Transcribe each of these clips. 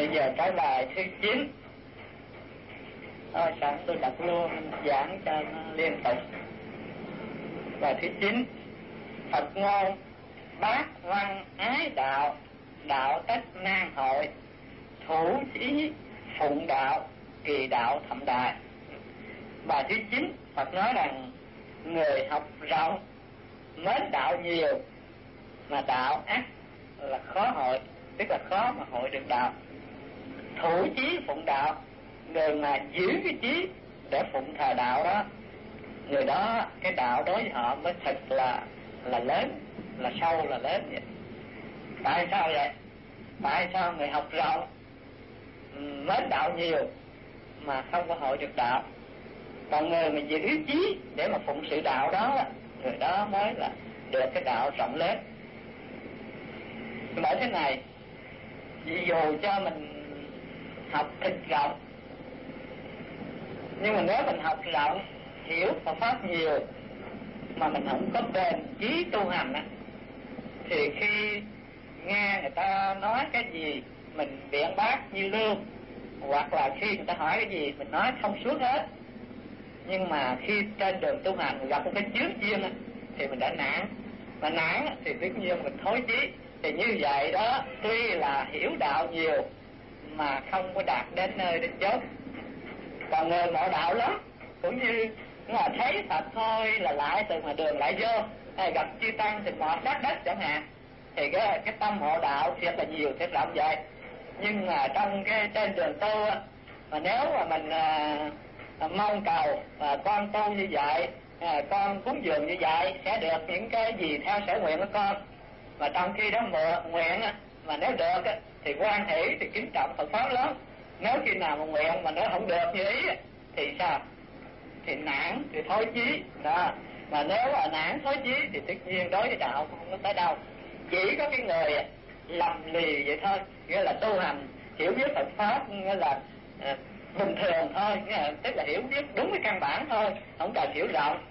Bây giờ cái bài thứ 9. Thôi sẵn tôi đặt luôn giảng cho nó liên tục. Bài thứ 9. Phật ngôn bát văn ái đạo, đạo cách nan hội, thủ chí phụng đạo, kỳ đạo thậm đại. Bài thứ 9 Phật nói rằng người học rộng, mến đạo nhiều, mà đạo ác là khó hội, tức là khó mà hội được đạo. Thủ chí phụng đạo, người mà giữ cái chí để phụng thờ đạo đó, người đó cái đạo đối với họ mới thật là lớn, là sâu, là lớn vậy. Tại sao vậy? Tại sao người học rộng, mến đạo nhiều mà không có hội được đạo? Còn người mà giữ chí để mà phụng sự đạo đó, người đó mới là được cái đạo rộng lớn. Bởi thế này, dù cho mình học thật rộng, nhưng mà nếu mình học rộng, hiểu Phật pháp nhiều mà mình không có bền chí tu hành á, thì khi nghe người ta nói cái gì mình biện bác như lương, hoặc là khi người ta hỏi cái gì mình nói thông suốt hết. Nhưng mà khi trên đường tu hành gặp một cái chướng duyên á, thì mình đã nản. Mà nản á, thì tất nhiên mình thối chí. Thì như vậy đó, tuy là hiểu đạo nhiều mà không có đạt đến nơi đến chốn. Còn người ngộ đạo lắm, cũng như là thấy Phật thôi là lại từ ngoài đường lại vô, hay gặp chư tăng thì mọt đắt đất chẳng hạn, thì cái tâm hộ đạo thiệt là nhiều, thiệt rộng vậy. Nhưng mà trong cái trên đường tu mà nếu mà mình mong cầu con tu như vậy, con cúng dường như vậy sẽ được những cái gì theo sở nguyện của con, mà trong khi đó nguyện mà nếu được thì quan hỷ, thì kính trọng Phật pháp lắm. Nếu khi nào mà nguyện mà nó không được như ý thì sao? Thì nản, thì thối chí đó. Mà nếu mà nản thối chí thì tất nhiên đối với đạo không có tới đâu. Chỉ có cái người lầm lì vậy thôi, nghĩa là tu hành hiểu biết Phật pháp, nghĩa là bình thường thôi, nghĩa là, tức là hiểu biết đúng cái căn bản thôi, không cần hiểu rộng.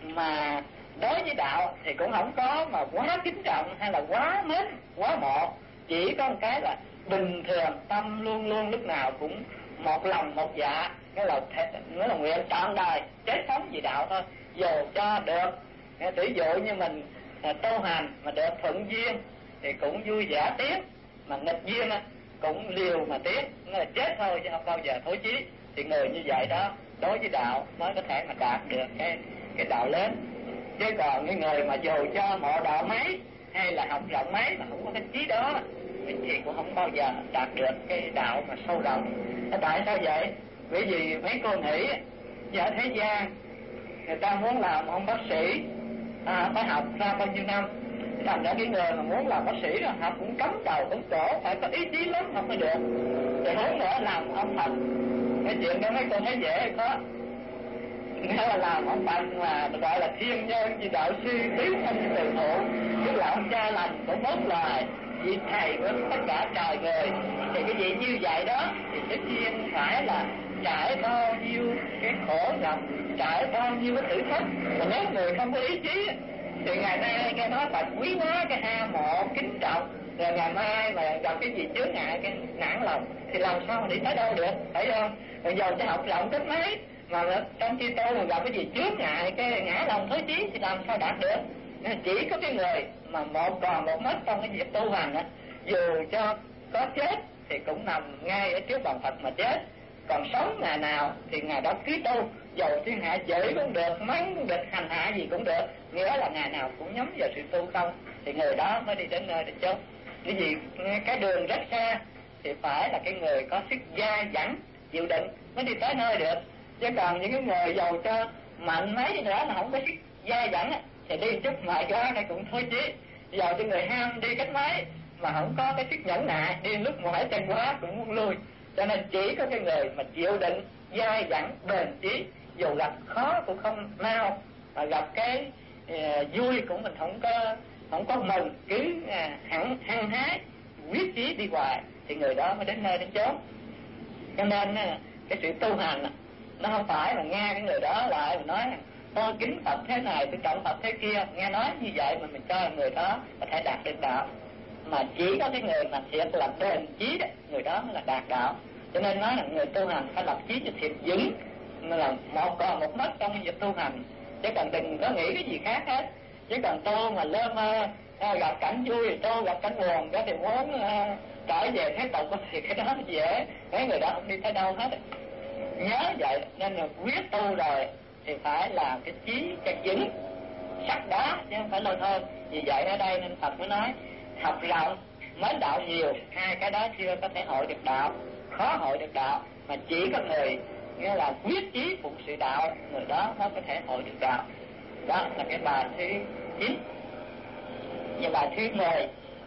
Mà đối với đạo thì cũng không có mà quá kính trọng hay là quá mến, quá mộ. Chỉ có một cái là bình thường, tâm luôn luôn lúc nào cũng một lòng một dạ, nghĩa là nguyện trọn đời chết sống vì đạo thôi. Dù cho được, ví dụ như mình tu hành mà được thuận duyên thì cũng vui vẻ tiếc, mà nghịch duyên cũng liều mà tiếc, nghĩa là chết thôi chứ không bao giờ thối chí. Thì người như vậy đó đối với đạo mới có thể mà đạt được cái đạo lớn. Chứ còn cái người mà dù cho mộ đạo mấy hay là học rộng mấy mà không có cái chí đó thì cũng không bao giờ đạt được cái đạo mà sâu rộng. Tại sao vậy? Bởi vì mấy cô nghĩ ở thế gian người ta muốn làm ông bác sĩ phải học ra bao nhiêu năm, thành ra cái người mà muốn làm bác sĩ đó học cũng cắm đầu cắm cổ, phải có ý chí lắm không mới được. Rồi muốn nữa làm ông Phật, cái chuyện đó mấy cô thấy dễ hay khó? Nghĩa là làm ông Phật mà gọi là thiên nhân, vì đạo sư tứ thân từ hộ, tức là ông cha lành của bốn loài, vị thầy của tất cả trời người. Thì cái gì như vậy đó thì tất nhiên phải là trải bao nhiêu cái khổ nhọc, trải bao nhiêu cái thử thách. Mà nếu người không có ý chí thì ngày nay nghe nói Phật quý hóa cái a mộ kính trọng, rồi ngày mai mà gặp cái gì chướng ngại cái nản lòng thì làm sao mà đi tới đâu được, phải không? Rồi giờ cho học rộng cách mấy mà trong khi tôi mà gặp cái gì chướng ngại cái ngã lòng thối chí thì làm sao đạt được? Nên chỉ có cái người mà một còn một mất trong cái việc tu hành dù cho có chết thì cũng nằm ngay ở trước bàn Phật mà chết. Còn sống ngày nào thì ngày đó cứ tu, dầu thiên hạ chửi cũng được, mắng cũng được, hành hạ gì cũng được, nghĩa là ngày nào cũng nhắm vào sự tu không, thì người đó mới đi đến nơi đến chốn. Bởi vì cái đường rất xa thì phải là cái người có sức dai dẳng, chịu đựng mới đi tới nơi được. Chứ còn những cái người giàu cho mạnh mấy nữa mà không có sức dai dẳng thì đi chút mệt quá thì cũng thối chí. Giàu cho người ham đi cách mấy mà không có cái sức nhẫn nại, đi lúc mỏi chân quá cũng muốn lui. Cho nên chỉ có cái người mà chịu đựng, dai dẳng, bền chí, dù gặp khó cũng không nao, mà gặp cái vui cũng mình không có mừng, cứ hăng hái quyết chí đi hoài thì người đó mới đến nơi đến chốn. Cho nên cái sự tu hành nó không phải là nghe cái người đó lại mà nói tôi kính Phật thế này, tôi trọng Phật thế kia, nghe nói như vậy mà mình cho người đó có thể đạt được đạo. mà chỉ có cái người mà thiệt là bền chí đó, người đó mới là đạt đạo. Cho nên nói là người tu hành phải lập chí cho thiệt vững, là một còn một mất trong việc tu hành, chứ còn đừng có nghĩ cái gì khác hết. Chứ còn tu mà lơ mơ, gặp cảnh vui thì tu, gặp cảnh buồn đó thì muốn trở về thế tục thì cái đó dễ, mấy người đó không đi tới đâu hết. Nhớ vậy nên là quyết tu rồi thì phải là cái chí cho vững, sắt đá chứ không phải lôi thôi. Vì vậy ở đây nên Phật mới nói học rộng mến đạo nhiều, hai cái đó chưa có thể hội được đạo, khó hội được đạo. Mà chỉ có người nghĩa là quyết chí phụng sự đạo, người đó mới có thể hội được đạo. Đó là cái bài thứ 9. Và bài thứ 10